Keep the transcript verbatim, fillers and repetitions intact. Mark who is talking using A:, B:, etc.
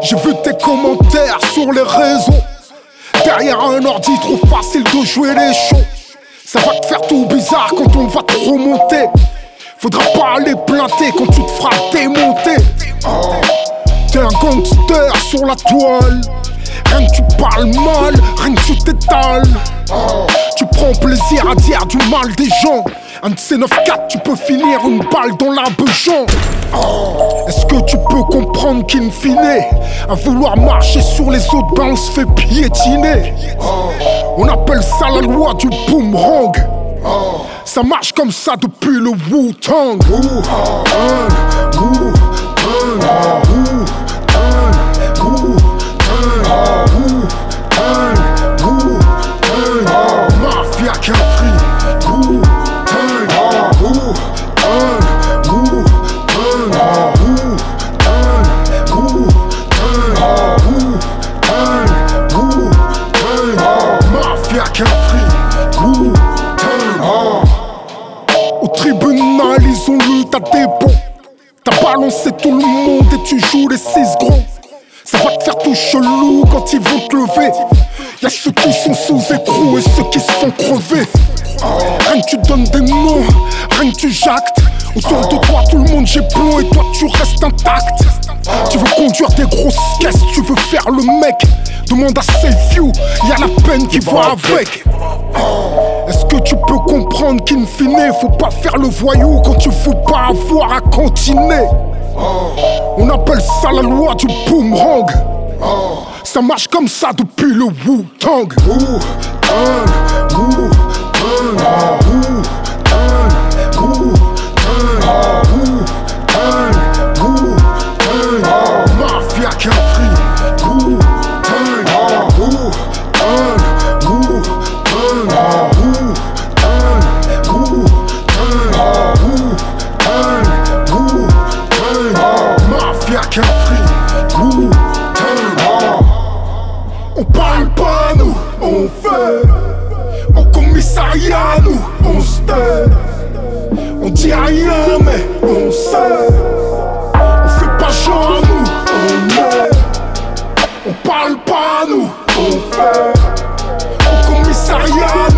A: J'ai vu tes commentaires sur les réseaux. Derrière un ordi, trop facile de jouer les shows. Ça va te faire tout bizarre quand on va te remonter. Faudra pas aller planter quand tu te feras démonter. Oh. T'es un gangster sur la toile. Rien que tu parles mal, rien que tu t'étales. Oh. Tu prends plaisir à dire du mal des gens. Un de ces neuf quatre, tu peux finir une balle dans la bejan. Oh. Est-ce que tu peux comprendre qu'in fine, à vouloir marcher sur les autres, ben on se fait piétiner. Oh. On appelle ça la loi du boomerang. Oh. Ça marche comme ça depuis le Wu-Tang. Wu-Tang, Wu-Tang, Wu-Tang, Wu-Tang, Wu-Tang, Wu-Tang. Mafia qui a free. Wu-Tang, Wu-Tang, Wu-Tang, Wu-Tang, Wu-Tang, Wu-Tang, Wu-Tang. Mafia qui a free. Wu-Tang. Au tribunal, ils ont lu ta dépôt. T'as balancé tout le monde et tu joues les six gros. Ça va te faire tout chelou quand ils vont te lever. Y'a ceux qui sont sous écrou et ceux qui se font crever. Rien que tu donnes des noms, rien que tu jactes. Autour de toi tout le monde j'ai plomb et toi tu restes intact. Tu veux conduire des grosses caisses, tu veux faire le mec. Demande à Safe You, y'a la peine qui va avec. Est-ce que tu peux comprendre qu'in fine, faut pas faire le voyou quand tu veux pas avoir à continuer. On appelle ça la loi du boomerang. Ça marche comme ça depuis le Wu-Tang. Wu-Tang, Wu-Tang, Wu-Tang, Wu-Tang, Wu-Tang, Wu-Tang. Mafia qui a free. Wu-Tang, Wu-Tang, Wu-Tang, Wu-Tang, Wu-Tang, Wu-Tang, Wu-Tang. Mafia qui a free. Wu-Tang. On parle pas, nous, on fait. Au commissariat, nous, on se tait. On dit rien, mais on sait. On fait pas genre, nous, on est. On parle pas, nous, on fait. Au commissariat,